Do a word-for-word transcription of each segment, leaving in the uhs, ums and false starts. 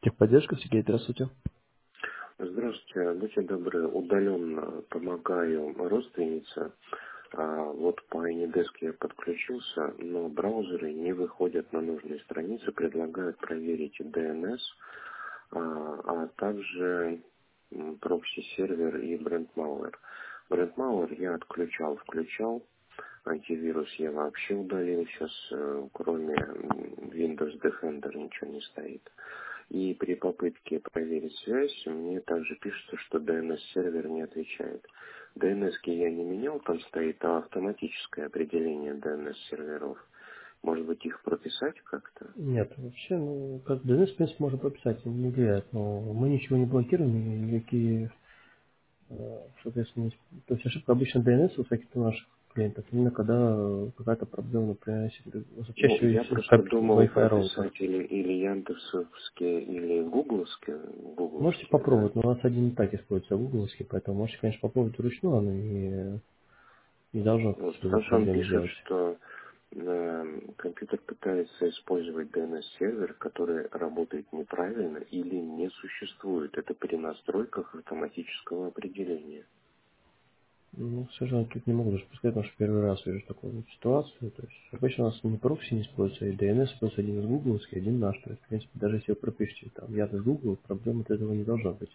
Техподдержка, Сергей, здравствуйте. Здравствуйте, будьте добры, удаленно помогаю родственнице. А, Вот по Anydesk я подключился, но браузеры не выходят на нужные страницы, предлагают проверить ди эн эс, а, а также м, прокси-сервер и бренд-малвер. Бренд-малвер я отключал, включал, антивирус я вообще удалил, сейчас э, кроме м, Windows Defender ничего не стоит. И при попытке проверить связь, мне также пишется, что ди эн эс-сервер не отвечает. ди эн эс-ки я не менял, там стоит а автоматическое определение ди эн эс-серверов. Может быть, их прописать как-то? Нет, вообще, ну, как ди эн эс, в принципе, можно прописать, он не влияет, но мы ничего не блокируем, никакие, э, соответственно, не- то есть ошибка обычно ди эн эс у всяких наших клиентов, именно когда э, какая-то проблема, например, если- Ну, чаще я всего просто как думал Wi-Fi роутер. прописать или, или Яндексовские, или Гугловские, Можете Гугловские, да? попробовать, но у нас один и так используется гугловский, поэтому можете, конечно, попробовать вручную, оно не, не должно Вот, каких-либо потому что он проблем пишет, сделать. что э, компьютер пытается использовать ди эн эс-сервер, который работает неправильно или не существует. Это при настройках автоматического определения. Ну, к сожалению, тут не могу даже сказать, потому что первый раз вижу такую вот ситуацию. То есть обычно у нас не прокси не используется, и ди эн эс используется один из гугловский, один наш. То есть, в принципе, даже если вы пропишете там я из Google, проблем от этого не должно быть.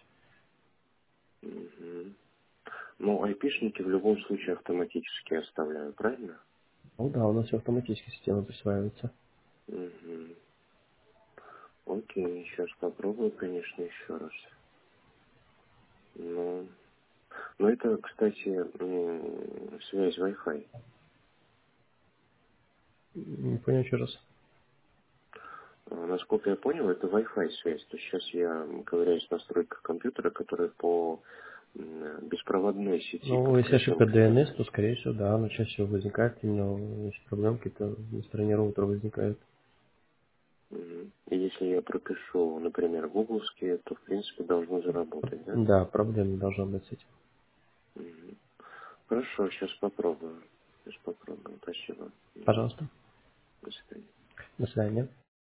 Мгм. Ну, айпишники в любом случае автоматически оставляю, правильно? Ну да, у нас все автоматически система присваивается. Мгм. Окей, сейчас попробую, конечно, еще раз. Ну, но это, кстати, м, связь Wi-Fi. Не понял еще раз. А, Насколько я понял, это Wi-Fi связь. То есть сейчас я ковыряюсь в настройках компьютера, которые по м, беспроводной сети Ну, если подключен ошибка к ди эн эс, интернету. то, скорее всего, да, она чаще всего возникает, именно если проблемы какие-то на стороне роутера возникают. Мгм. И если я пропишу, например, гугловские, то, в принципе, должно заработать, да? Да, проблем не должно быть с этим. Мгм. Хорошо, сейчас попробую. Сейчас попробую. Спасибо. Мгм. Пожалуйста. До свидания. До свидания.